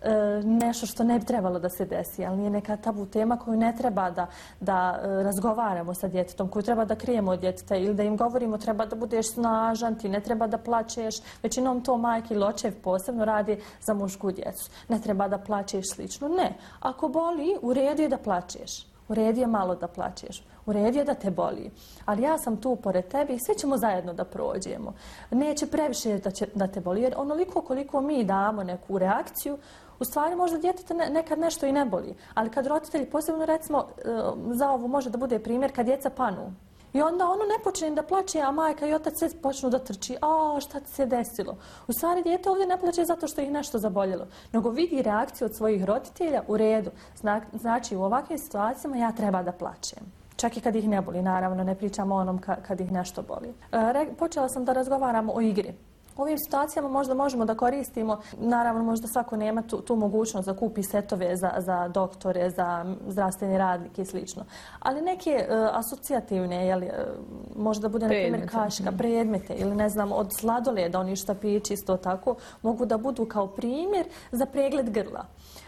nešto što ne bi trebalo da se desi, ali nije neka tabu tema koju ne treba da razgovaramo sa djetetom, koju treba da krijemo od djeteta ili da im govorimo treba da budeš snažan, ti ne treba da plačeš. Većinom to majke ili očev posebno radi za mušku djecu. Ne treba da plačeš slično. Ne. Ako boli, u redu je da plačeš. U redu je malo da plačeš. U redu je da te boli. Ali ja sam tu pored tebe i svi ćemo zajedno da prođemo. Neće previše da te boli. Jer onoliko koliko mi damo neku reakciju, u stvari možda djeteta nekad nešto i ne boli. Ali kad roditelji, posebno recimo za ovo može da bude primjer kad djeca panu. I onda ono ne počne da plače, a majka i otac sve počnu da trči. A šta ti se desilo? U stvari dijete ovdje ne plače zato što ih nešto zaboljelo, nego vidi reakciju od svojih roditelja u redu. Znači u ovakvim situacijama ja treba da plačem. Čak i kad ih ne boli, naravno, ne pričamo o onom kad ih nešto boli. Počela sam da razgovaram o igri. U ovim situacijama možda možemo da koristimo, naravno možda svako nema tu mogućnost da kupi setove za doktore, za zdravstveni radnike i slično. Ali neke asocijativne, možda bude na primjer kašika, predmete ili ne znam od sladoleda, oni štapići isto tako, mogu da budu kao primjer za pregled grla.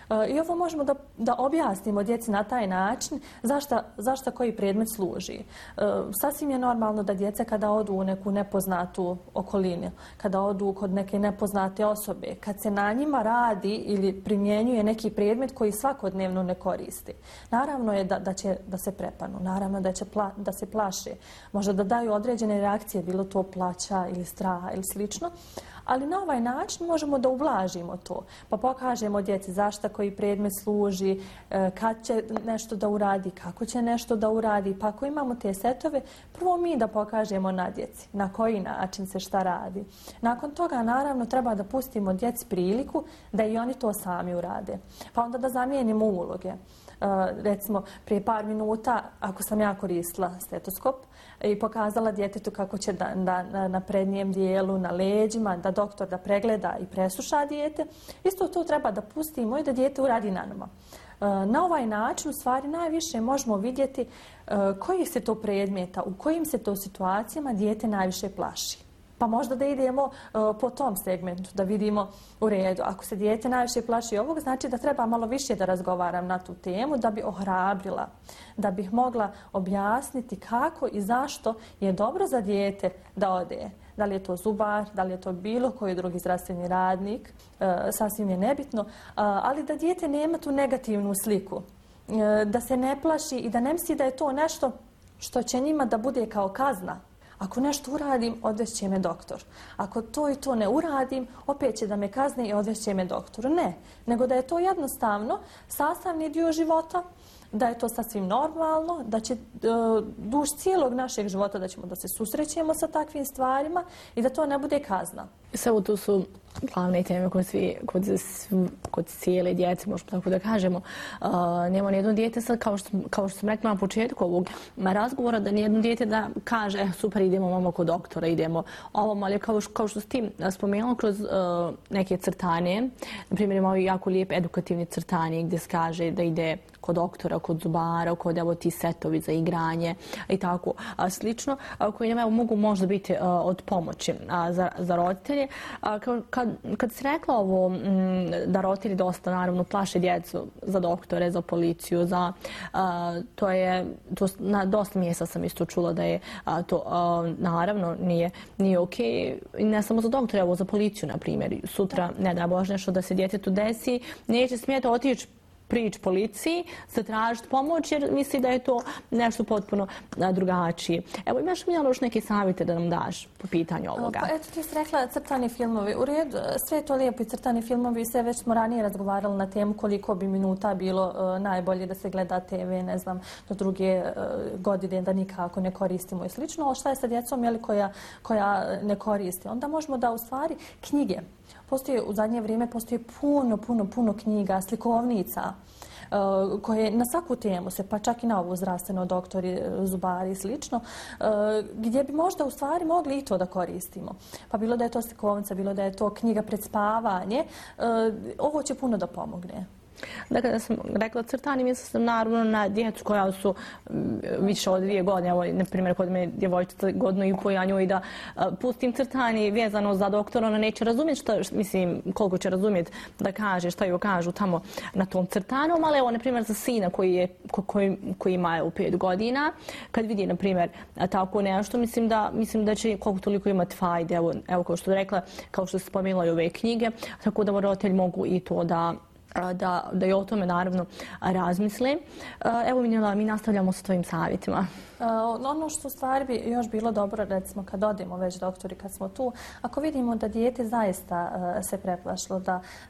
I ovo možemo da objasnimo djeci na taj način zašto koji predmet služi. Sasvim je normalno da djeca kada odu u neku nepoznatu okolinu, kada odu kod neke nepoznate osobe, kad se na njima radi ili primjenjuje neki predmet koji svakodnevno ne koristi. Naravno je da će da se prepanu, naravno da će da se plaše, možda da daju određene reakcije, bilo to plaća ili straha ili slično. Ali na ovaj način možemo da ublažimo to. Pa pokažemo djeci zašto koji predmet služi, kad će nešto da uradi, kako će nešto da uradi. Pa ako imamo te setove, prvo mi da pokažemo na djeci na koji način se šta radi. Nakon toga, naravno, treba da pustimo djeci priliku da i oni to sami urade. Pa onda da zamijenimo uloge. Recimo, prije par minuta, ako sam ja koristila stetoskop i pokazala djetetu kako će na prednjem dijelu, na leđima, da doktor da pregleda i presluša dijete, isto to treba da pustimo i da dijete uradi na nama. Na ovaj način, u stvari, najviše možemo vidjeti kojih se to predmeta, u kojim se to situacijama dijete najviše plaši. Pa možda da idemo po tom segmentu, da vidimo u redu. Ako se dijete najviše plaši ovog, znači da treba malo više da razgovaram na tu temu, da bi ohrabrila, da bih mogla objasniti kako i zašto je dobro za dijete da ode. Da li je to zubar, da li je to bilo koji drugi zdravstveni radnik, sasvim je nebitno, ali da dijete nema tu negativnu sliku, da se ne plaši i da ne misli da je to nešto što će njima da bude kao kazna. Ako nešto uradim, odvešće me doktor. Ako to i to ne uradim, opet će da me kazne i odvešće me doktor. Ne, nego da je to jednostavno sastavni dio života, da je to sasvim normalno, da će duž cijelog našeg života da ćemo da se susrećemo sa takvim stvarima i da to ne bude kazna. Sve tu su glavne teme kod cijele djece, možemo tako da kažemo. Nema nijedno dijete sad, kao što sam rekla na početku ovog razgovora, da nijedno dijete da kaže super, idemo mamo kod doktora, idemo ovom, ali kao što s tim spomenula kroz neke crtanje, na primjer imamo jako lijep edukativni crtanje gdje se kaže da ide kod doktora, kod zubara, kod evo ti setovi za igranje i tako slično, koji nam mogu možda biti od pomoći za roditelje. Kad si rekla ovo da roditelji dosta naravno plaše djecu za doktore, za policiju, na dosta mjesta sam isto čula da je to naravno nije okej. Ne samo za doktore, evo za policiju, na primjer. Sutra, ne da Bože, nešto da se djetetu desi, neće smjeti otići prići policiji, zatražiti pomoć jer misli da je to nešto potpuno drugačije. Evo, imaš mi još neke savjete da nam daš po pitanju ovoga? Pa eto, ti si rekla crtani filmovi. U redu, sve je to lijepo i crtani filmovi, sve već smo ranije razgovarali na temu koliko bi minuta bilo najbolje da se gleda TV, ne znam, do druge godine da nikako ne koristimo i slično, ali šta je sa djecom koja ne koristi? Onda možemo da u stvari knjige. U zadnje vrijeme postoji puno knjiga, slikovnica koje na svaku temu se, pa čak i na ovu zdravstveno, doktori, zubari i slično, gdje bi možda u stvari mogli i to da koristimo. Pa bilo da je to slikovnica, bilo da je to knjiga pred spavanje, ovo će puno da pomogne. Dakle, da sam rekla crtani, mislim sam naravno na djecu koja su više od 2 godine. Evo, na primjer, kod me djevojčica 1,5 godina, ja njoj da pustim crtani vezano za doktora, ona neće razumjeti koliko će razumjeti da kaže šta joj kažu tamo na tom crtanom, ali evo, na primjer, za sina koji ima 5 godina, kad vidi, na primjer, tako nešto, mislim da će koliko toliko imati fajde. Evo, kao što je rekla, kao što se spomenula i ove knjige, tako da roditelji mogu i to da i o tome naravno razmisle. Evo, Minjela, mi nastavljamo sa tvojim savjetima. Ono što u stvari bi još bilo dobro, recimo kad odemo već doktori, kad smo tu, ako vidimo da dijete zaista se preplašilo,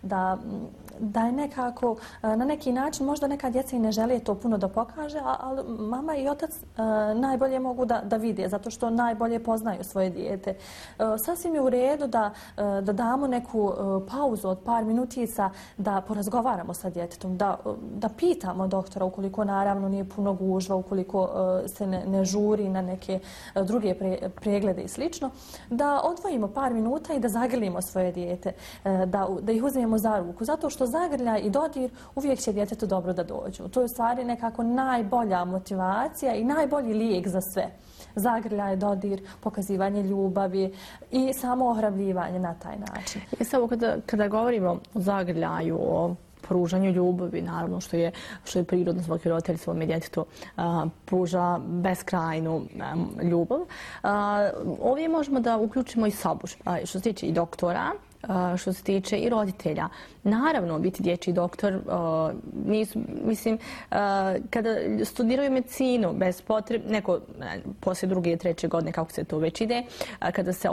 da je nekako na neki način, možda neka djeca i ne žele to puno da pokaže, ali mama i otac najbolje mogu da vide, zato što najbolje poznaju svoje dijete. Sasvim je u redu da damo neku pauzu od par minutica, da porazgovaramo sa djetetom, da pitamo doktora ukoliko naravno nije puno gužva, ukoliko se ne žuri na neke druge preglede i slično, da odvojimo par minuta i da zagrlimo svoje dijete, da ih uzmemo za ruku, zato što zagrljaj i dodir uvijek će djetetu dobro da dođu. To je u stvari nekako najbolja motivacija i najbolji lijek za sve. Zagrljaj, dodir, pokazivanje ljubavi i samo ohrabljivanje na taj način. I samo kada govorimo o zagrljaju, o pružanju ljubavi, naravno što je prirodno, svaki roditelj svome djetetu pruža beskrajnu ljubav. Ovdje možemo da uključimo i sabur, što se tiče i doktora, što se tiče i roditelja. Naravno, biti dječji doktor, mislim, kada studiraju medicinu, bez potrebe, neko poslije 2. i 3. godine, kako se to već ide, kada se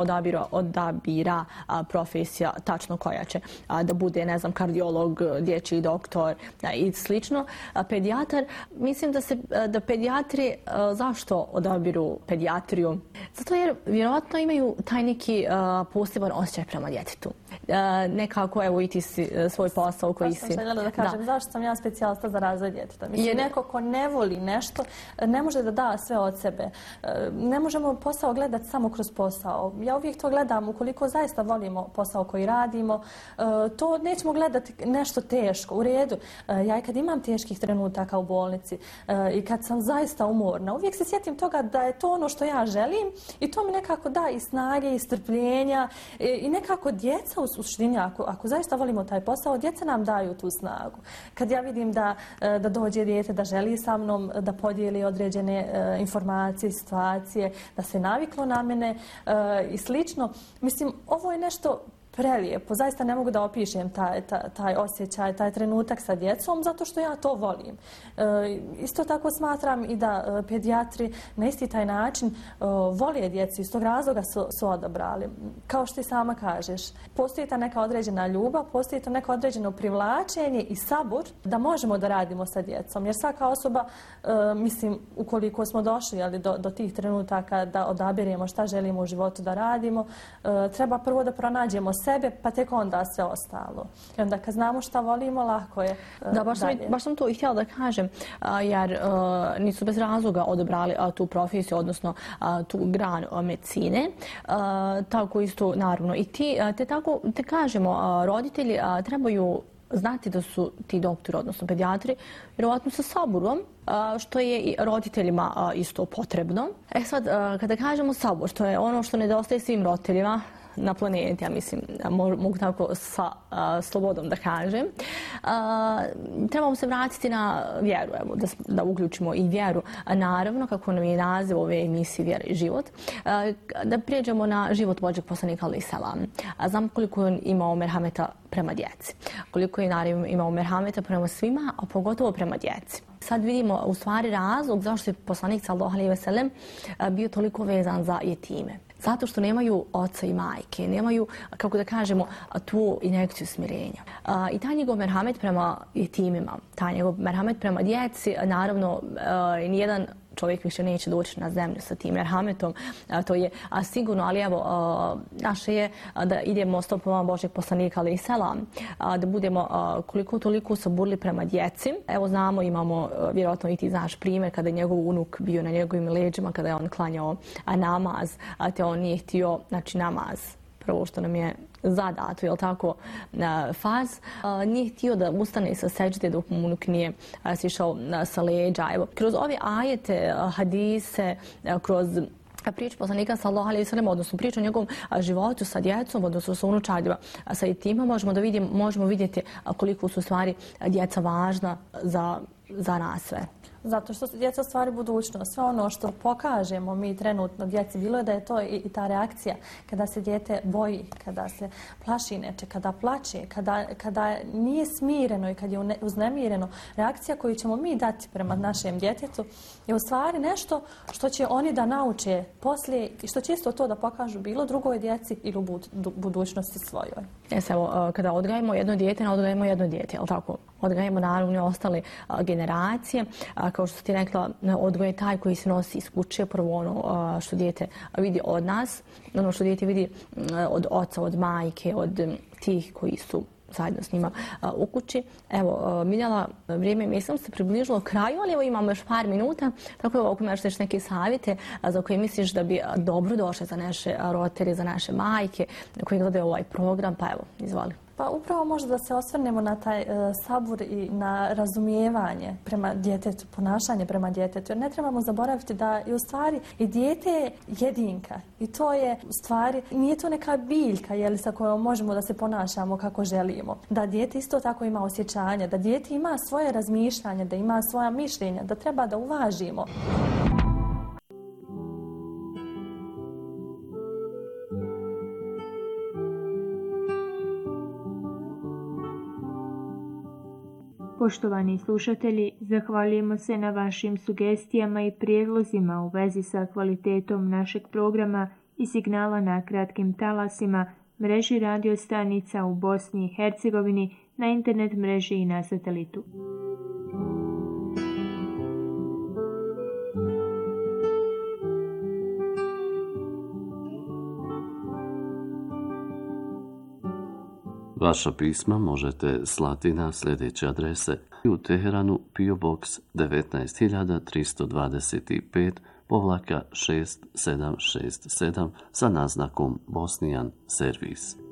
odabira profesija tačno koja će da bude, ne znam, kardiolog, dječji doktor i slično, pedijatar, mislim da pedijatri, zašto odabiru pedijatriju? Zato jer vjerojatno imaju taj neki poseban osjećaj prema djetetu. Nekako, evo, i ti si svoj posao koji si... Baš sam željela da kažem, zašto sam ja specijalista za razvoj djeteta. Mislim, neko ko ne voli nešto, ne može da da sve od sebe. Ne možemo posao gledati samo kroz posao. Ja uvijek to gledam, ukoliko zaista volimo posao koji radimo, to nećemo gledati nešto teško. U redu, ja i kad imam teških trenutaka u bolnici i kad sam zaista umorna, uvijek se sjetim toga da je to ono što ja želim i to mi nekako da i snage i strpljenja i nekako djeca u suštini, ako zaista volimo taj posao, djeca nam daju tu snagu. Kad ja vidim da dođe dijete, da želi sa mnom da podijeli određene informacije, situacije, da se naviklo na mene i slično, mislim, ovo je nešto prelijepo. Zaista ne mogu da opišem taj osjećaj, taj trenutak sa djecom, zato što ja to volim. Isto tako smatram i da pedijatri na isti taj način vole djecu, iz tog razloga su odabrali. Kao što ti sama kažeš, postoji ta neka određena ljubav, postoji to neko određeno privlačenje i sabur da možemo da radimo sa djecom. Jer svaka osoba, mislim, ukoliko smo došli do tih trenutaka da odabiremo šta želimo u životu da radimo, treba prvo da pronađemo sebe, pa tek onda sve ostalo. I onda kad znamo šta volimo, lako je dalje. Baš sam to i htjela da kažem, jer nisu bez razloga odabrali tu profesiju, odnosno tu granu medicine. Tako isto, naravno, i ti, te kažemo, roditelji trebaju znati da su ti doktori, odnosno pedijatri, vjerovatno sa saburom, što je i roditeljima isto potrebno. Sad, kada kažemo sabor, to je ono što nedostaje svim roditeljima na planeti, ja mislim, mogu tako sa slobodom da kažem. Trebamo se vratiti na vjeru, evo, da uključimo i vjeru. Naravno, kako nam je naziv ove emisije Vjera i život, da prijeđemo na život Božjeg poslanika alejhi selam. Znam koliko je on imao merhameta prema djeci, koliko je naravno imao merhameta prema svima, a pogotovo prema djeci. Sad vidimo u stvari razlog zašto je poslanik sallallahu alejhi ve sellem bio toliko vezan za jetime. Zato što nemaju oca i majke, nemaju, kako da kažemo, tu injekciju smirenja. I taj njegov merhamet prema jetimima, taj njegov merhamet prema djeci, naravno, nijedan čovjek više neće doći na zemlju sa tim merhametom, to je sigurno, ali evo, naše je da idemo stopama Božjeg poslanika alejhi selam, da budemo koliko toliko saburli prema djeci. Evo znamo, imamo, vjerojatno i ti znaš primjer, kada je njegov unuk bio na njegovim leđima, kada je on klanjao namaz, te on nije htio, znači, namaz prvo što nam je zadato, jel tako, farz, nije htio da ustane sa seđde dok mu unuk nije sišao sa leđa. Evo, kroz ove ajete, hadise, kroz priču poslanika sallallahu alejhi ve sellem, odnosno priču o njegovom životu sa djecom, odnosno sa unučadima, sa jetima, možemo vidjeti koliko su stvari djeca važna za nas sve. Zato što su djeca stvari budućnost. Sve ono što pokažemo mi trenutno djeci, bilo je da je to i ta reakcija kada se dijete boji, kada se plaši neče, kada plače, kada nije smireno i kad je uznemireno. Reakcija koju ćemo mi dati prema našem djetetu je u stvari nešto što će oni da nauče poslije i što će isto to da pokažu bilo drugoj djeci ili u budućnosti svojoj. Evo, kada odgajamo jedno dijete, ne odgajamo jedno dijete, jel tako? Odgajamo naravno i ostale generacije. Kao što ti rekla, odgoj je taj koji se nosi iz kuće, prvo ono što dijete vidi od nas, ono što dijete vidi od oca, od majke, od tih koji su zajedno s njima u kući. Evo, Miljana, vrijeme mislim se približilo kraju, ali evo imamo još par minuta, tako evo, ako imaš još neke savjete za koje misliš da bi dobro došle za naše roditelje, za naše majke koji gledaju ovaj program, pa evo, izvoli. Pa upravo možda da se osvrnemo na taj sabur i na razumijevanje prema djetetu, ponašanje prema djetetu. Jer ne trebamo zaboraviti da je u stvari i dijete je jedinka. I to je u stvari, nije to neka biljka sa kojom možemo da se ponašamo kako želimo. Da dijete isto tako ima osjećanja, da dijete ima svoje razmišljanje, da ima svoja mišljenja, da treba da uvažimo. Poštovani slušatelji, zahvaljujemo se na vašim sugestijama i prijedlozima u vezi sa kvalitetom našeg programa i signala na kratkim talasima, mreži radio stanica u Bosni i Hercegovini, na internet mreži i na satelitu. Vaša pisma možete slati na sljedeće adrese: u Teheranu PO Box 19325-6767 sa naznakom Bosnian Servis.